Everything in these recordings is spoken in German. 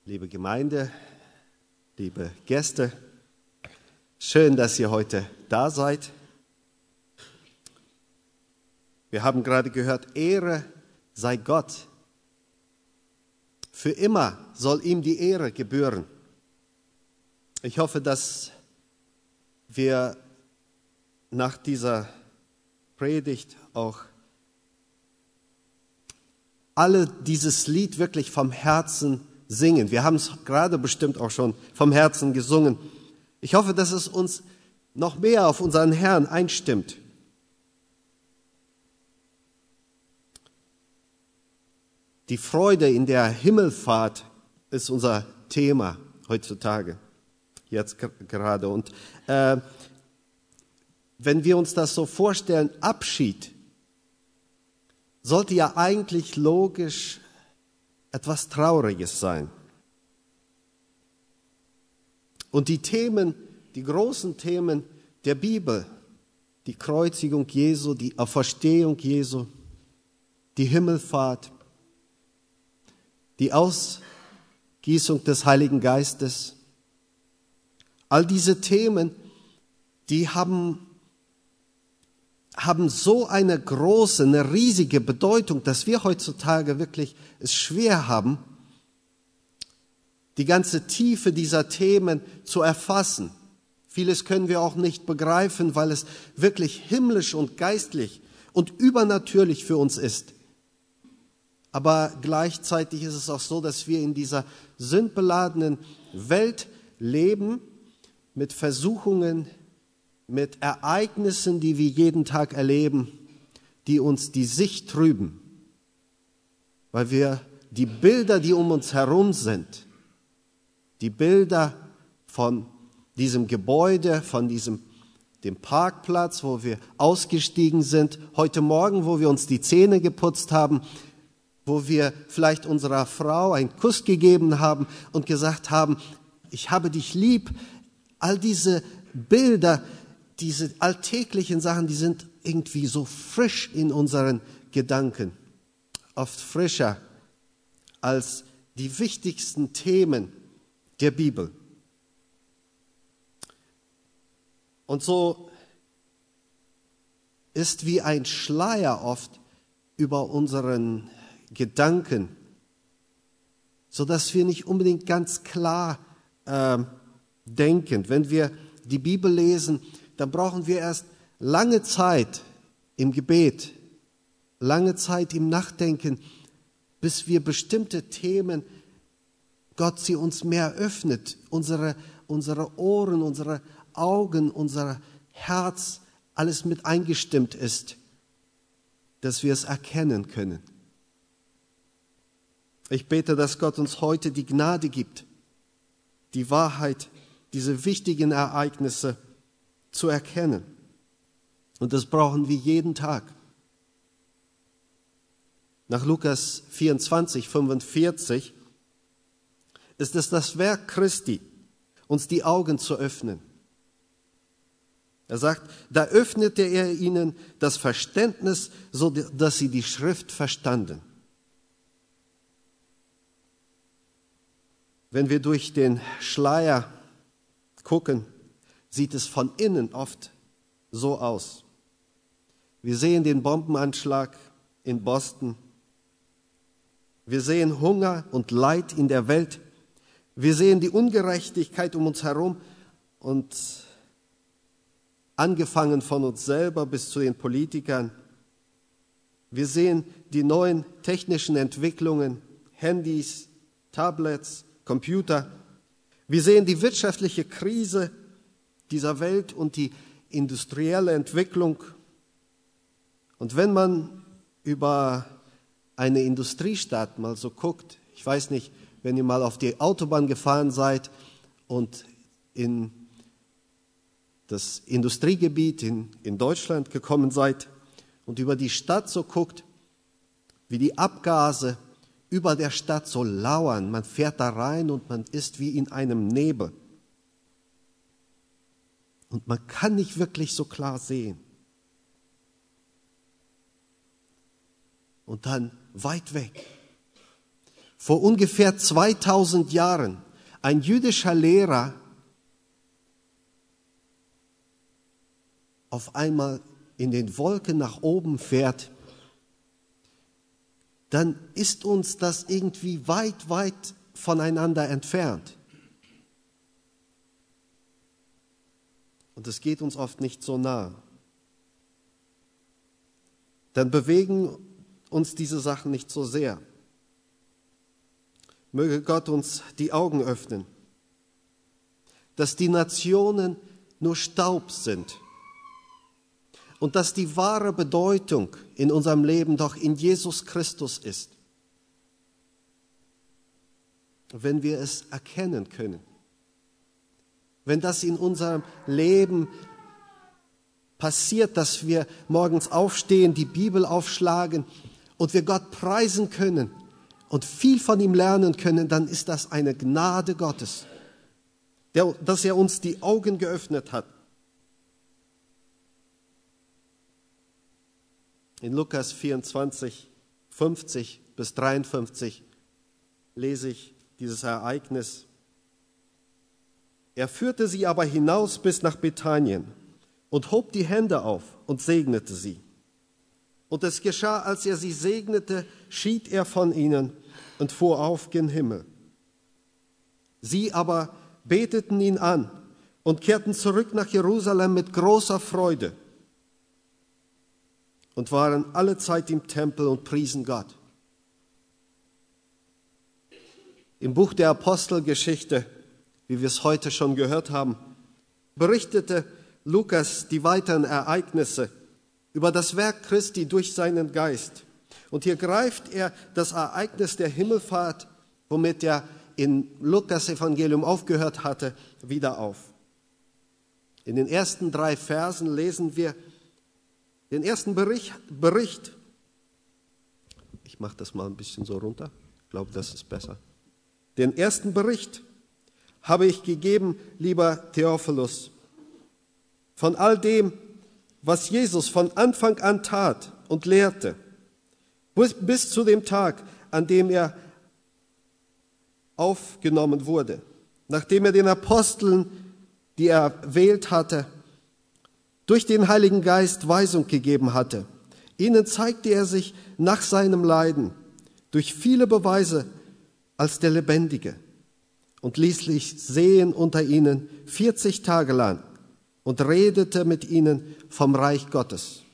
Liebe Gemeinde, liebe Gäste, schön, dass ihr heute da seid. Wir haben gerade gehört, Ehre sei Gott. Für immer soll ihm die Ehre gebühren. Ich hoffe, dass wir nach dieser Predigt auch alle dieses Lied wirklich vom Herzen singen. Wir haben es gerade bestimmt auch schon vom Herzen gesungen. Ich hoffe, dass es uns noch mehr auf unseren Herrn einstimmt. Die Freude in der Himmelfahrt ist unser Thema heutzutage, jetzt gerade. Und wenn wir uns das so vorstellen, Abschied sollte ja eigentlich logisch etwas Trauriges sein. Und die Themen, die großen Themen der Bibel, die Kreuzigung Jesu, die Auferstehung Jesu, die Himmelfahrt, die Ausgießung des Heiligen Geistes, all diese Themen, die haben so eine große, eine riesige Bedeutung, dass wir heutzutage wirklich es schwer haben, die ganze Tiefe dieser Themen zu erfassen. Vieles können wir auch nicht begreifen, weil es wirklich himmlisch und geistlich und übernatürlich für uns ist. Aber gleichzeitig ist es auch so, dass wir in dieser sündbeladenen Welt leben, mit Versuchungen, mit Ereignissen, die wir jeden Tag erleben, die uns die Sicht trüben, weil wir die Bilder, die um uns herum sind, die Bilder von diesem Gebäude, von dem Parkplatz, wo wir ausgestiegen sind, heute Morgen, wo wir uns die Zähne geputzt haben, wo wir vielleicht unserer Frau einen Kuss gegeben haben und gesagt haben, ich habe dich lieb, all diese Bilder, diese alltäglichen Sachen, die sind irgendwie so frisch in unseren Gedanken, oft frischer als die wichtigsten Themen der Bibel. Und so ist wie ein Schleier oft über unseren Gedanken, sodass wir nicht unbedingt ganz klar denken. Wenn wir die Bibel lesen, dann brauchen wir erst lange Zeit im Gebet, lange Zeit im Nachdenken, bis wir bestimmte Themen, Gott sie uns mehr öffnet, unsere Ohren, unsere Augen, unser Herz, alles mit eingestimmt ist, dass wir es erkennen können. Ich bete, dass Gott uns heute die Gnade gibt, die Wahrheit, diese wichtigen Ereignisse zu erkennen. Und das brauchen wir jeden Tag. Nach Lukas 24, 45 ist es das Werk Christi, uns die Augen zu öffnen. Er sagt, da öffnete er ihnen das Verständnis, so dass sie die Schrift verstanden. Wenn wir durch den Schleier gucken, sieht es von innen oft so aus. Wir sehen den Bombenanschlag in Boston. Wir sehen Hunger und Leid in der Welt. Wir sehen die Ungerechtigkeit um uns herum und angefangen von uns selber bis zu den Politikern. Wir sehen die neuen technischen Entwicklungen, Handys, Tablets, Computer. Wir sehen die wirtschaftliche Krise dieser Welt und die industrielle Entwicklung. Und wenn man über eine Industriestadt mal so guckt, ich weiß nicht, wenn ihr mal auf die Autobahn gefahren seid und in das Industriegebiet in Deutschland gekommen seid und über die Stadt so guckt, wie die Abgase über der Stadt so lauern. Man fährt da rein und man ist wie in einem Nebel. Und man kann nicht wirklich so klar sehen. Und dann weit weg, vor ungefähr 2000 Jahren ein jüdischer Lehrer auf einmal in den Wolken nach oben fährt, dann ist uns das irgendwie weit, weit voneinander entfernt. Und es geht uns oft nicht so nah. Dann bewegen uns diese Sachen nicht so sehr. Möge Gott uns die Augen öffnen, dass die Nationen nur Staub sind und dass die wahre Bedeutung in unserem Leben doch in Jesus Christus ist, wenn wir es erkennen können. Wenn das in unserem Leben passiert, dass wir morgens aufstehen, die Bibel aufschlagen und wir Gott preisen können und viel von ihm lernen können, dann ist das eine Gnade Gottes, dass er uns die Augen geöffnet hat. In Lukas 24, 50 bis 53 lese ich dieses Ereignis. Er führte sie aber hinaus bis nach Bethanien und hob die Hände auf und segnete sie. Und es geschah, als er sie segnete, schied er von ihnen und fuhr auf gen Himmel. Sie aber beteten ihn an und kehrten zurück nach Jerusalem mit großer Freude und waren alle Zeit im Tempel und priesen Gott. Im Buch der Apostelgeschichte, wie wir es heute schon gehört haben, berichtete Lukas die weiteren Ereignisse über das Werk Christi durch seinen Geist. Und hier greift er das Ereignis der Himmelfahrt, womit er in Lukas Evangelium aufgehört hatte, wieder auf. In den ersten 3 Versen lesen wir den ersten Bericht. Ich mache das mal ein bisschen so runter. Ich glaube, das ist besser. Den ersten Bericht habe ich gegeben, lieber Theophilus, von all dem, was Jesus von Anfang an tat und lehrte, bis zu dem Tag, an dem er aufgenommen wurde, nachdem er den Aposteln, die er erwählt hatte, durch den Heiligen Geist Weisung gegeben hatte. Ihnen zeigte er sich nach seinem Leiden durch viele Beweise als der Lebendige und ließ sich sehen unter ihnen 40 Tage lang und redete mit ihnen vom Reich Gottes.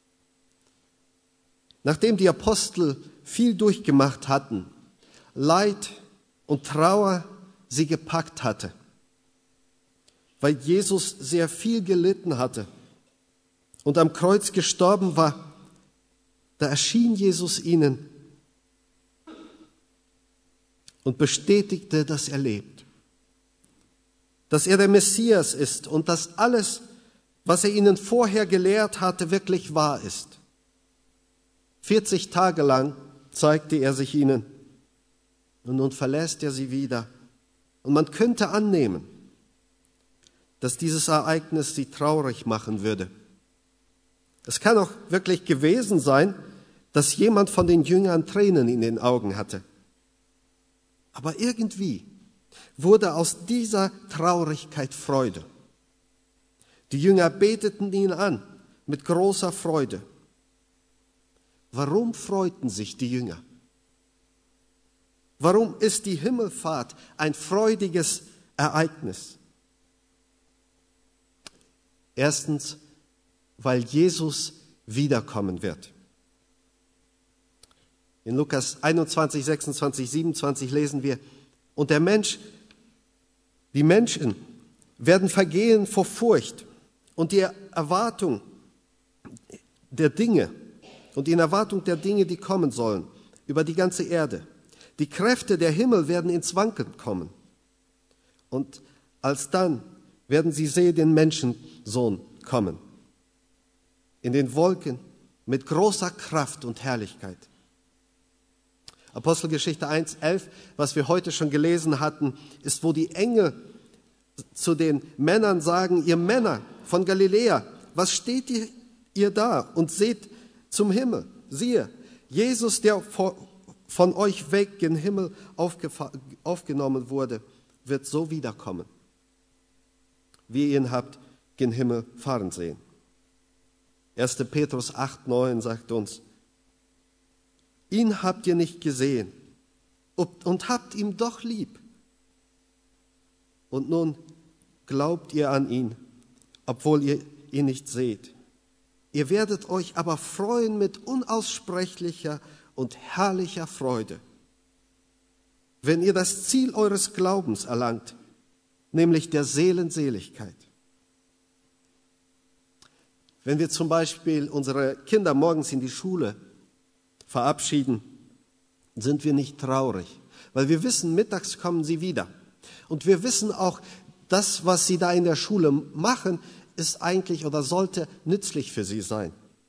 Nachdem die Apostel viel durchgemacht hatten, Leid und Trauer sie gepackt hatte, weil Jesus sehr viel gelitten hatte und am Kreuz gestorben war, da erschien Jesus ihnen und bestätigte, dass er lebt, dass er der Messias ist und dass alles, was er ihnen vorher gelehrt hatte, wirklich wahr ist. 40 Tage lang zeigte er sich ihnen und nun verlässt er sie wieder. Und man könnte annehmen, dass dieses Ereignis sie traurig machen würde. Es kann auch wirklich gewesen sein, dass jemand von den Jüngern Tränen in den Augen hatte. Aber irgendwie wurde aus dieser Traurigkeit Freude. Die Jünger beteten ihn an mit großer Freude. Warum freuten sich die Jünger? Warum ist die Himmelfahrt ein freudiges Ereignis? Erstens, weil Jesus wiederkommen wird. In Lukas 21, 26, 27 lesen wir, und die Menschen werden vergehen vor Furcht und die Erwartung der Dinge, die kommen sollen, über die ganze Erde. Die Kräfte der Himmel werden ins Wanken kommen. Und alsdann werden sie sehen den Menschensohn kommen. In den Wolken mit großer Kraft und Herrlichkeit. Apostelgeschichte 1,11, was wir heute schon gelesen hatten, ist, wo die Engel zu den Männern sagen, ihr Männer von Galiläa, was steht ihr da und seht zum Himmel? Siehe, Jesus, der von euch weg gen Himmel aufgenommen wurde, wird so wiederkommen, wie ihr ihn habt gen Himmel fahren sehen. 1. Petrus 8,9 sagt uns, ihn habt ihr nicht gesehen und habt ihn doch lieb. Und nun glaubt ihr an ihn, obwohl ihr ihn nicht seht. Ihr werdet euch aber freuen mit unaussprechlicher und herrlicher Freude, wenn ihr das Ziel eures Glaubens erlangt, nämlich der Seelenseligkeit. Wenn wir zum Beispiel unsere Kinder morgens in die Schule verabschieden, sind wir nicht traurig, weil wir wissen, mittags kommen sie wieder. Und wir wissen auch, das, was sie da in der Schule machen, ist eigentlich oder sollte nützlich für sie sein.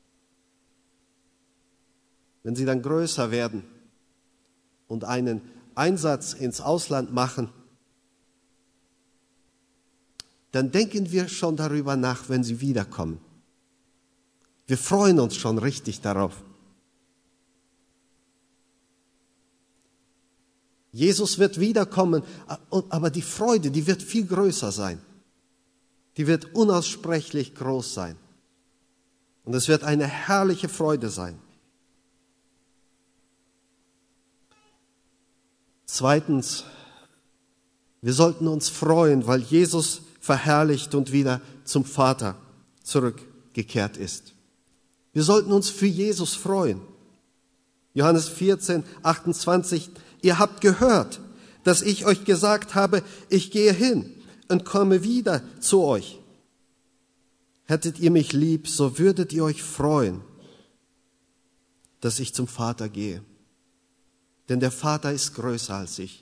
Wenn sie dann größer werden und einen Einsatz ins Ausland machen, dann denken wir schon darüber nach, wenn sie wiederkommen. Wir freuen uns schon richtig darauf. Jesus wird wiederkommen, aber die Freude, die wird viel größer sein. Die wird unaussprechlich groß sein. Und es wird eine herrliche Freude sein. Zweitens, wir sollten uns freuen, weil Jesus verherrlicht und wieder zum Vater zurückgekehrt ist. Wir sollten uns für Jesus freuen. Johannes 14, 28, ihr habt gehört, dass ich euch gesagt habe, ich gehe hin und komme wieder zu euch. Hättet ihr mich lieb, so würdet ihr euch freuen, dass ich zum Vater gehe. Denn der Vater ist größer als ich.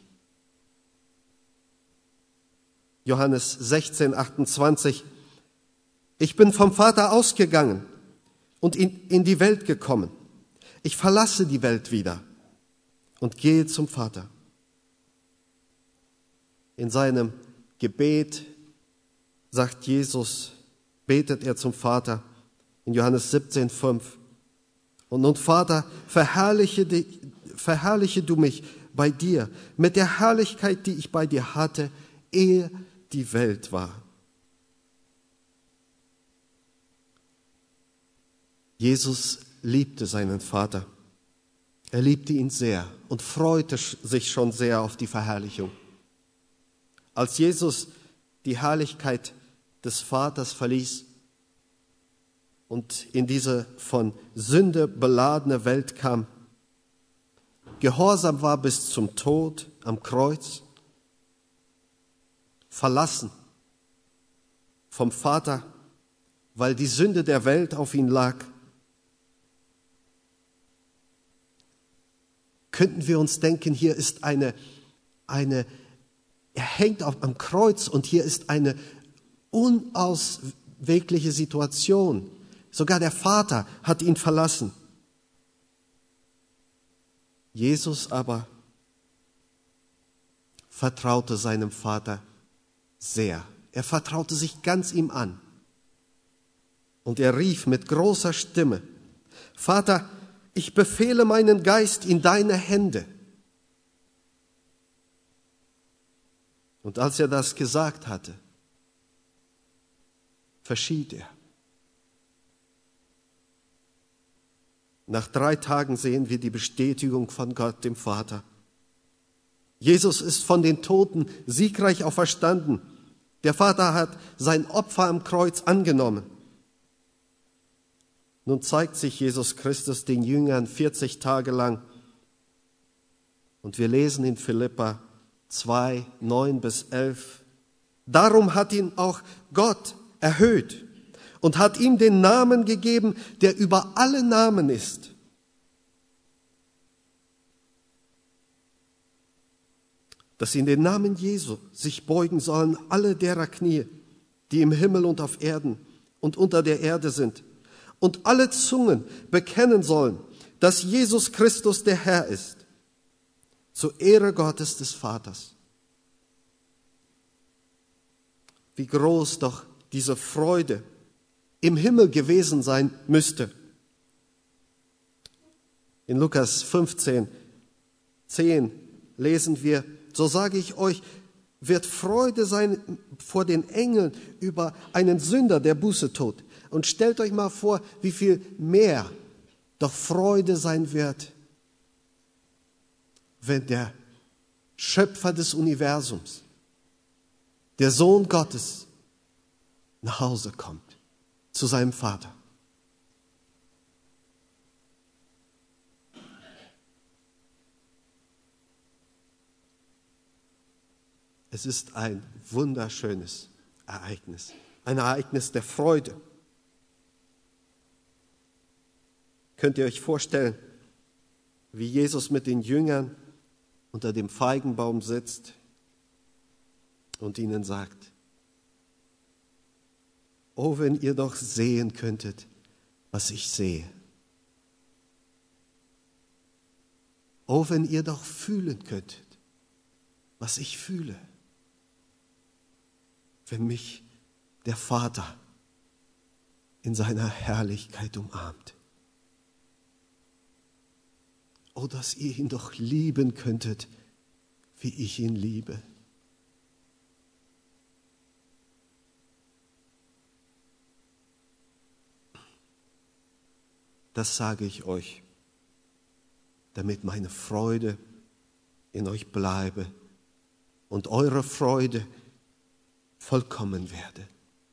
Johannes 16, 28. Ich bin vom Vater ausgegangen und in die Welt gekommen. Ich verlasse die Welt wieder und gehe zum Vater. In seinem Gebet sagt Jesus, betet er zum Vater in Johannes 17, 5. Und nun, Vater, verherrliche du mich bei dir mit der Herrlichkeit, die ich bei dir hatte, ehe die Welt war. Jesus liebte seinen Vater. Er liebte ihn sehr und freute sich schon sehr auf die Verherrlichung. Als Jesus die Herrlichkeit des Vaters verließ und in diese von Sünde beladene Welt kam, gehorsam war bis zum Tod am Kreuz, verlassen vom Vater, weil die Sünde der Welt auf ihn lag, könnten wir uns denken, hier ist er hängt am Kreuz und hier ist eine unauswegliche Situation. Sogar der Vater hat ihn verlassen. Jesus aber vertraute seinem Vater sehr. Er vertraute sich ganz ihm an. Und er rief mit großer Stimme, Vater, ich befehle meinen Geist in deine Hände. Und als er das gesagt hatte, verschied er. Nach 3 Tagen sehen wir die Bestätigung von Gott, dem Vater. Jesus ist von den Toten siegreich auferstanden. Der Vater hat sein Opfer am Kreuz angenommen. Nun zeigt sich Jesus Christus den Jüngern 40 Tage lang. Und wir lesen in Philipper 2, 9 bis 11. Darum hat ihn auch Gott erhöht und hat ihm den Namen gegeben, der über alle Namen ist. Dass in den Namen Jesu sich beugen sollen alle derer Knie, die im Himmel und auf Erden und unter der Erde sind, und alle Zungen bekennen sollen, dass Jesus Christus der Herr ist, zur Ehre Gottes des Vaters. Wie groß doch diese Freude im Himmel gewesen sein müsste. In Lukas 15 10 lesen wir, so sage ich euch, wird Freude sein vor den Engeln über einen Sünder, der Buße tut. Und stellt euch mal vor, wie viel mehr doch Freude sein wird, wenn der Schöpfer des Universums, der Sohn Gottes, nach Hause kommt, zu seinem Vater. Es ist ein wunderschönes Ereignis, ein Ereignis der Freude. Könnt ihr euch vorstellen, wie Jesus mit den Jüngern unter dem Feigenbaum sitzt und ihnen sagt, oh, wenn ihr doch sehen könntet, was ich sehe. Oh, wenn ihr doch fühlen könntet, was ich fühle. Wenn mich der Vater in seiner Herrlichkeit umarmt. Oh, dass ihr ihn doch lieben könntet, wie ich ihn liebe. Das sage ich euch, damit meine Freude in euch bleibe und eure Freude vollkommen werde.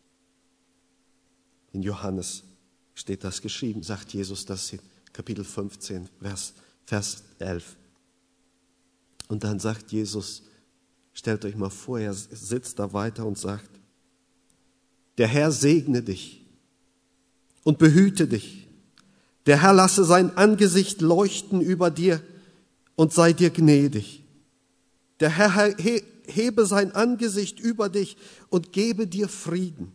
In Johannes steht das geschrieben, sagt Jesus das in Kapitel 15, Vers 11. Und dann sagt Jesus, stellt euch mal vor, er sitzt da weiter und sagt, der Herr segne dich und behüte dich. Der Herr lasse sein Angesicht leuchten über dir und sei dir gnädig. Der Herr hebe sein Angesicht über dich und gebe dir Frieden.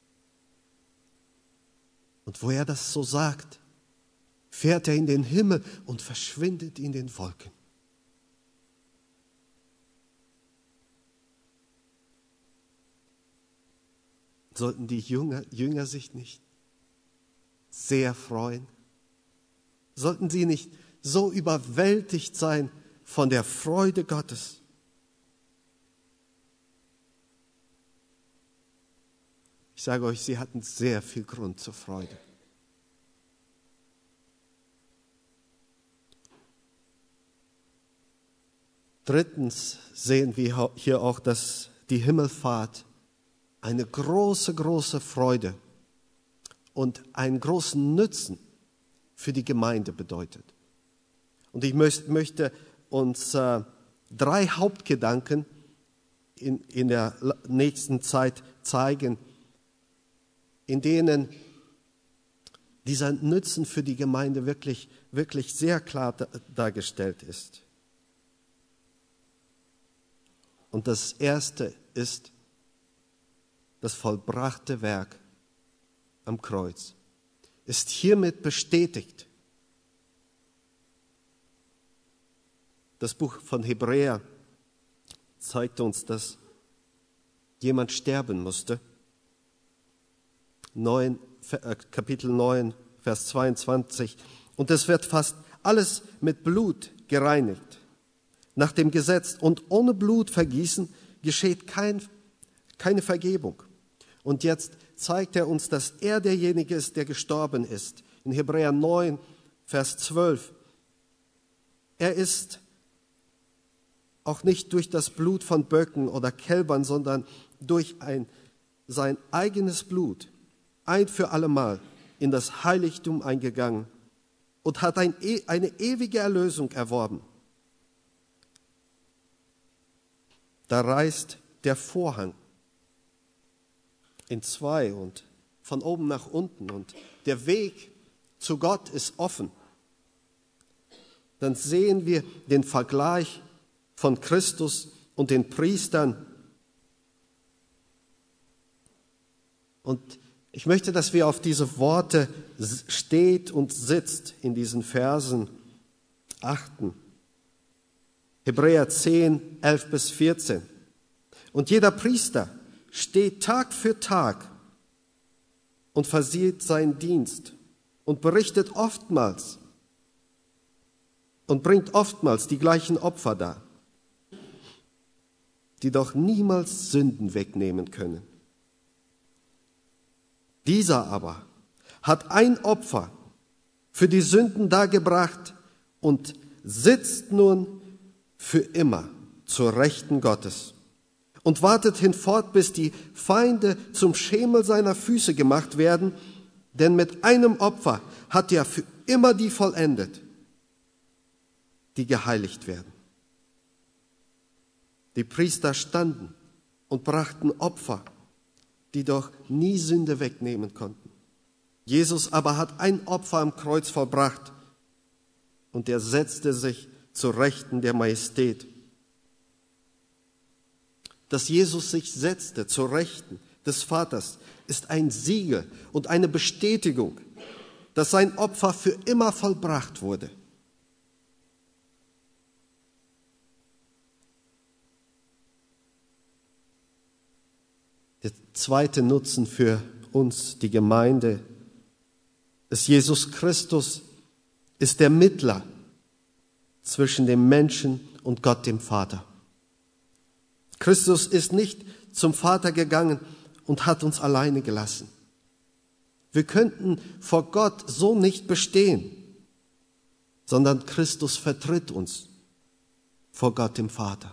Und wo er das so sagt, fährt er in den Himmel und verschwindet in den Wolken. Sollten die Jünger sich nicht sehr freuen? Sollten sie nicht so überwältigt sein von der Freude Gottes? Ich sage euch, sie hatten sehr viel Grund zur Freude. Drittens sehen wir hier auch, dass die Himmelfahrt eine große, große Freude und einen großen Nutzen für die Gemeinde bedeutet. Und ich möchte uns 3 Hauptgedanken in der nächsten Zeit zeigen, in denen dieser Nutzen für die Gemeinde wirklich, wirklich sehr klar dargestellt ist. Und das erste ist das vollbrachte Werk am Kreuz. Ist hiermit bestätigt. Das Buch von Hebräer zeigt uns, dass jemand sterben musste. Kapitel 9, Vers 22. Und es wird fast alles mit Blut gereinigt. Nach dem Gesetz und ohne Blutvergießen geschieht keine Vergebung. Und jetzt zeigt er uns, dass er derjenige ist, der gestorben ist. In Hebräer 9, Vers 12. Er ist auch nicht durch das Blut von Böcken oder Kälbern, sondern durch sein eigenes Blut ein für allemal in das Heiligtum eingegangen und hat eine ewige Erlösung erworben. Da reißt der Vorhang in 2 und von oben nach unten und der Weg zu Gott ist offen. Dann sehen wir den Vergleich von Christus und den Priestern. Und ich möchte, dass wir auf diese Worte steht und sitzt in diesen Versen achten. Hebräer 10, 11 bis 14. Und jeder Priester steht Tag für Tag und versieht seinen Dienst und berichtet oftmals und bringt oftmals die gleichen Opfer dar, die doch niemals Sünden wegnehmen können. Dieser aber hat ein Opfer für die Sünden dargebracht und sitzt nun für immer zur Rechten Gottes und wartet hinfort, bis die Feinde zum Schemel seiner Füße gemacht werden, denn mit einem Opfer hat er für immer die vollendet, die geheiligt werden. Die Priester standen und brachten Opfer, die doch nie Sünde wegnehmen konnten. Jesus aber hat ein Opfer am Kreuz vollbracht und er setzte sich zur Rechten der Majestät. Dass Jesus sich setzte zur Rechten des Vaters, ist ein Siegel und eine Bestätigung, dass sein Opfer für immer vollbracht wurde. Der zweite Nutzen für uns, die Gemeinde, ist Jesus Christus, ist der Mittler zwischen dem Menschen und Gott, dem Vater. Christus ist nicht zum Vater gegangen und hat uns alleine gelassen. Wir könnten vor Gott so nicht bestehen, sondern Christus vertritt uns vor Gott, dem Vater.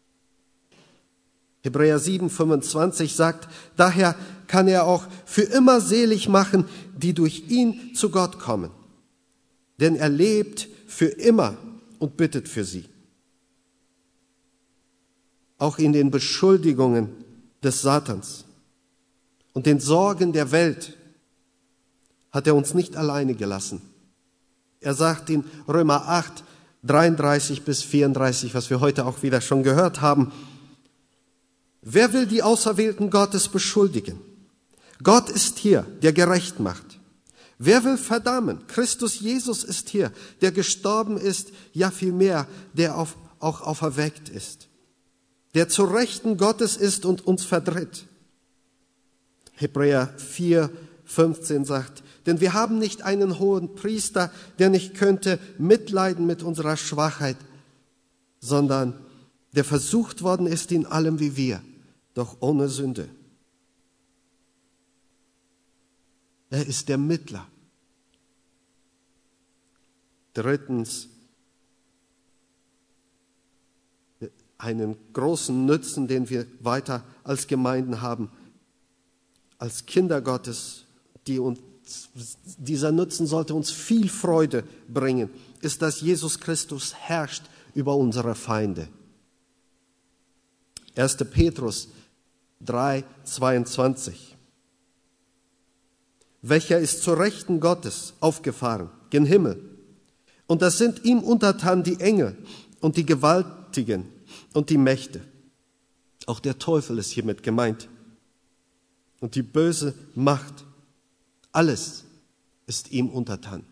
Hebräer 7,25 sagt, daher kann er auch für immer selig machen, die durch ihn zu Gott kommen. Denn er lebt für immer und bittet für sie. Auch in den Beschuldigungen des Satans und den Sorgen der Welt hat er uns nicht alleine gelassen. Er sagt in Römer 8, 33 bis 34, was wir heute auch wieder schon gehört haben, wer will die Auserwählten Gottes beschuldigen? Gott ist hier, der gerecht macht. Wer will verdammen? Christus Jesus ist hier, der gestorben ist, ja vielmehr, der auch auferweckt ist, der zur Rechten Gottes ist und uns vertritt. Hebräer 4, 15 sagt, denn wir haben nicht einen hohen Priester, der nicht könnte mitleiden mit unserer Schwachheit, sondern der versucht worden ist in allem wie wir, doch ohne Sünde. Er ist der Mittler. Drittens, einen großen Nutzen, den wir weiter als Gemeinden haben, als Kinder Gottes, dieser Nutzen sollte uns viel Freude bringen, ist, dass Jesus Christus herrscht über unsere Feinde. 1. Petrus 3, 22. Welcher ist zur Rechten Gottes aufgefahren, gen Himmel. Und das sind ihm untertan die Engel und die Gewaltigen und die Mächte. Auch der Teufel ist hiermit gemeint. Und die böse Macht. Alles ist ihm untertan.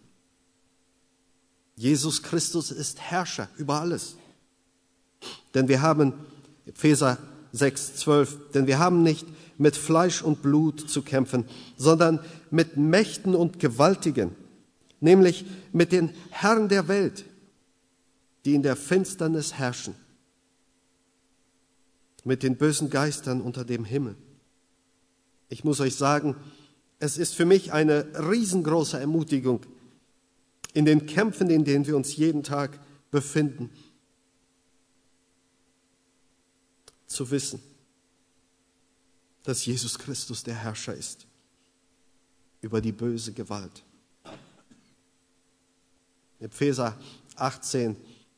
Jesus Christus ist Herrscher über alles. Denn wir haben, Epheser 6, 12, denn wir haben nicht mit Fleisch und Blut zu kämpfen, sondern mit Mächten und Gewaltigen, nämlich mit den Herren der Welt, die in der Finsternis herrschen, mit den bösen Geistern unter dem Himmel. Ich muss euch sagen, es ist für mich eine riesengroße Ermutigung in den Kämpfen, in denen wir uns jeden Tag befinden, zu wissen, dass Jesus Christus der Herrscher ist über die böse Gewalt. Epheser 18,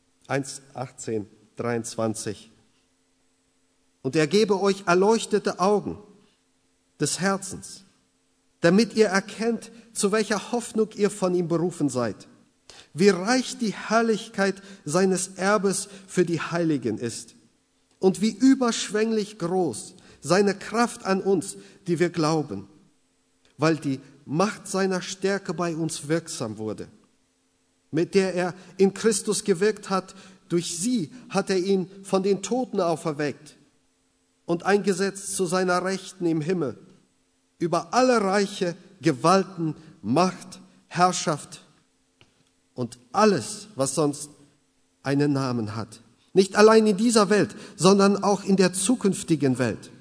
23. Und er gebe euch erleuchtete Augen des Herzens, damit ihr erkennt, zu welcher Hoffnung ihr von ihm berufen seid, wie reich die Herrlichkeit seines Erbes für die Heiligen ist und wie überschwänglich groß seine Kraft an uns, die wir glauben, weil die Macht seiner Stärke bei uns wirksam wurde, mit der er in Christus gewirkt hat. Durch sie hat er ihn von den Toten auferweckt und eingesetzt zu seiner Rechten im Himmel, über alle Reiche, Gewalten, Macht, Herrschaft und alles, was sonst einen Namen hat. Nicht allein in dieser Welt, sondern auch in der zukünftigen Welt.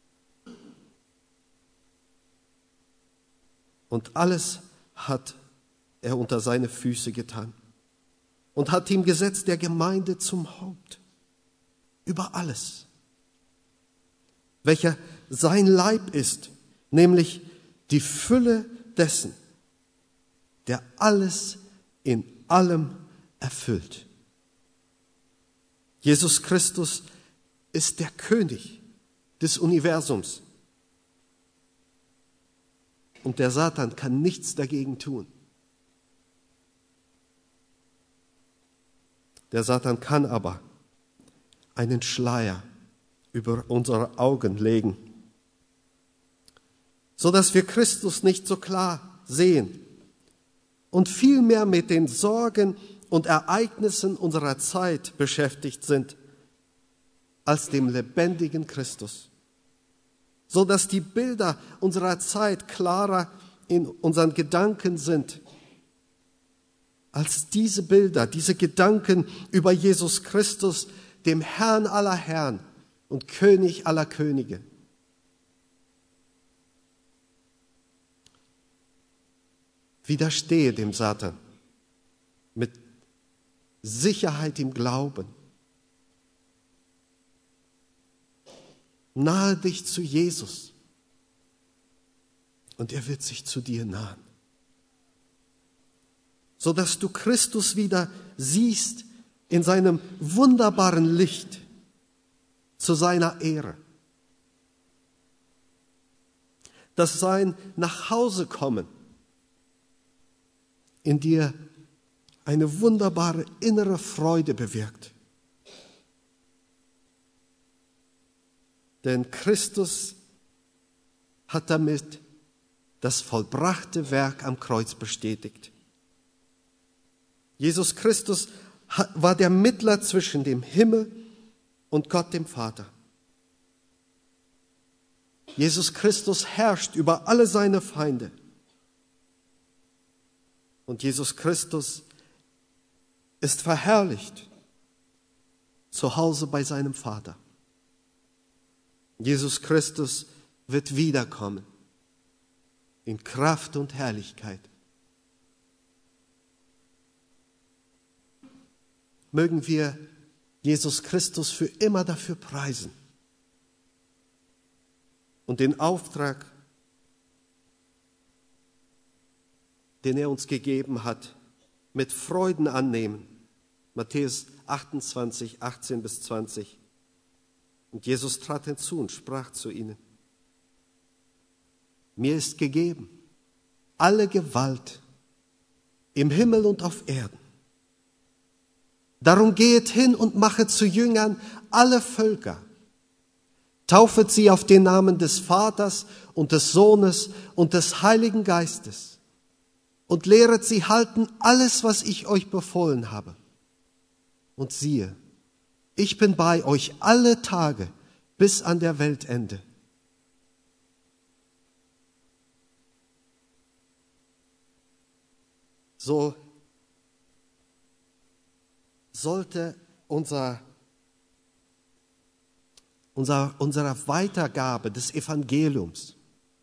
Und alles hat er unter seine Füße getan und hat ihm gesetzt der Gemeinde zum Haupt über alles, welcher sein Leib ist, nämlich die Fülle dessen, der alles in allem erfüllt. Jesus Christus ist der König des Universums. Und der Satan kann nichts dagegen tun. Der Satan kann aber einen Schleier über unsere Augen legen, sodass wir Christus nicht so klar sehen und vielmehr mit den Sorgen und Ereignissen unserer Zeit beschäftigt sind, als dem lebendigen Christus, sodass die Bilder unserer Zeit klarer in unseren Gedanken sind, als diese Bilder, diese Gedanken über Jesus Christus, dem Herrn aller Herren und König aller Könige. Widerstehe dem Satan mit Sicherheit im Glauben. Nahe dich zu Jesus und er wird sich zu dir nahen, sodass du Christus wieder siehst in seinem wunderbaren Licht zu seiner Ehre. Dass sein Nachhausekommen in dir eine wunderbare innere Freude bewirkt. Denn Christus hat damit das vollbrachte Werk am Kreuz bestätigt. Jesus Christus war der Mittler zwischen dem Himmel und Gott dem Vater. Jesus Christus herrscht über alle seine Feinde. Und Jesus Christus ist verherrlicht zu Hause bei seinem Vater. Jesus Christus wird wiederkommen in Kraft und Herrlichkeit. Mögen wir Jesus Christus für immer dafür preisen und den Auftrag, den er uns gegeben hat, mit Freuden annehmen. Matthäus 28, 18 bis 20. Und Jesus trat hinzu und sprach zu ihnen: Mir ist gegeben alle Gewalt im Himmel und auf Erden. Darum gehet hin und machet zu Jüngern alle Völker. Taufet sie auf den Namen des Vaters und des Sohnes und des Heiligen Geistes und lehret sie halten alles, was ich euch befohlen habe. Und siehe, ich bin bei euch alle Tage bis an der Weltende. So sollte unsere Weitergabe des Evangeliums,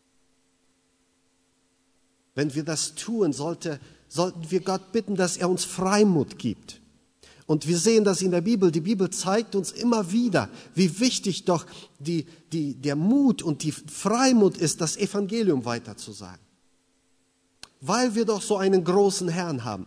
wenn wir das tun, sollten wir Gott bitten, dass er uns Freimut gibt. Und wir sehen das in der Bibel. Die Bibel zeigt uns immer wieder, wie wichtig doch der Mut und die Freimut ist, das Evangelium weiterzusagen. Weil wir doch so einen großen Herrn haben.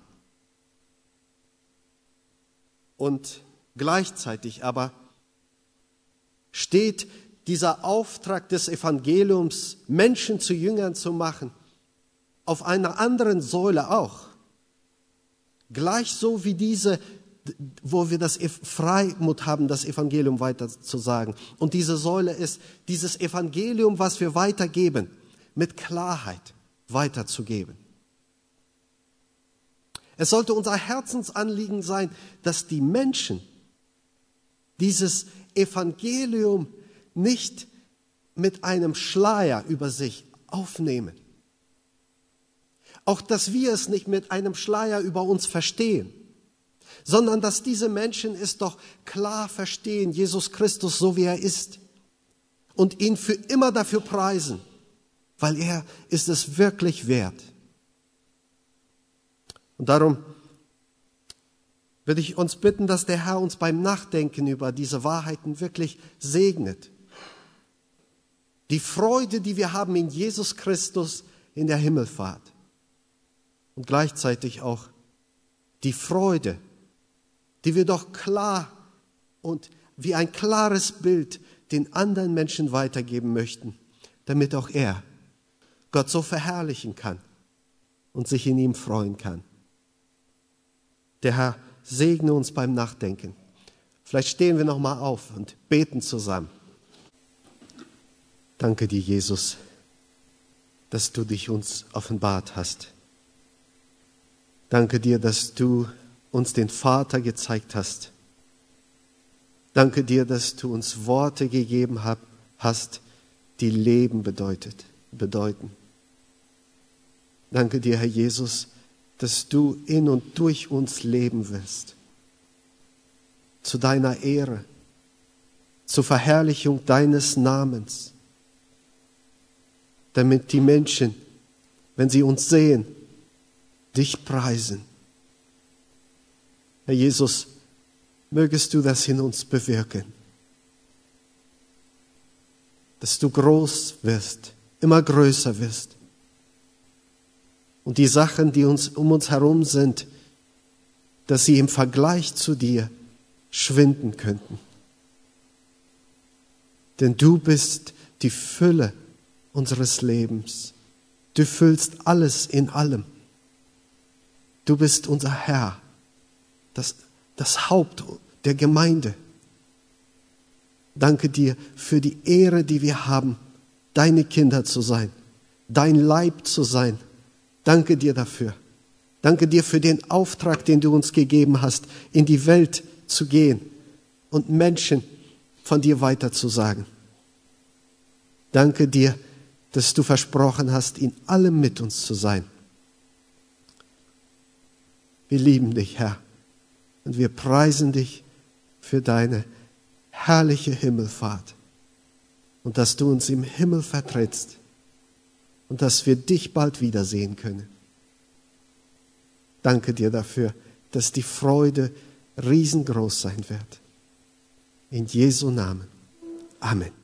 Und gleichzeitig aber steht dieser Auftrag des Evangeliums, Menschen zu Jüngern zu machen, auf einer anderen Säule auch. Gleich so wie diese, wo wir das Freimut haben, das Evangelium weiterzusagen. Und diese Säule ist dieses Evangelium, was wir weitergeben, mit Klarheit weiterzugeben. Es sollte unser Herzensanliegen sein, dass die Menschen dieses Evangelium nicht mit einem Schleier über sich aufnehmen. Auch, dass wir es nicht mit einem Schleier über uns verstehen. sondern dass diese Menschen es doch klar verstehen, Jesus Christus so wie er ist, und ihn für immer dafür preisen, weil er ist es wirklich wert. Und darum würde ich uns bitten, dass der Herr uns beim Nachdenken über diese Wahrheiten wirklich segnet. Die Freude, die wir haben in Jesus Christus in der Himmelfahrt. Und gleichzeitig auch die Freude, die wir doch klar und wie ein klares Bild den anderen Menschen weitergeben möchten, damit auch er Gott so verherrlichen kann und sich in ihm freuen kann. Der Herr segne uns beim Nachdenken. Vielleicht stehen wir noch mal auf und beten zusammen. Danke dir, Jesus, dass du dich uns offenbart hast. Danke dir, dass du uns den Vater gezeigt hast. Danke dir, dass du uns Worte gegeben hast, die Leben bedeuten. Danke dir, Herr Jesus, dass du in und durch uns leben willst. Zu deiner Ehre, zur Verherrlichung deines Namens. Damit die Menschen, wenn sie uns sehen, dich preisen. Herr Jesus, mögest du das in uns bewirken. Dass du groß wirst, immer größer wirst. Und die Sachen, die um uns herum sind, dass sie im Vergleich zu dir schwinden könnten. Denn du bist die Fülle unseres Lebens. Du füllst alles in allem. Du bist unser Herr, das Haupt der Gemeinde. Danke dir für die Ehre, die wir haben, deine Kinder zu sein, dein Leib zu sein. Danke dir dafür. Danke dir für den Auftrag, den du uns gegeben hast, in die Welt zu gehen und Menschen von dir weiterzusagen. Danke dir, dass du versprochen hast, in allem mit uns zu sein. Wir lieben dich, Herr, und wir preisen dich für deine herrliche Himmelfahrt und dass du uns im Himmel vertrittst und dass wir dich bald wiedersehen können. Danke dir dafür, dass die Freude riesengroß sein wird. In Jesu Namen. Amen.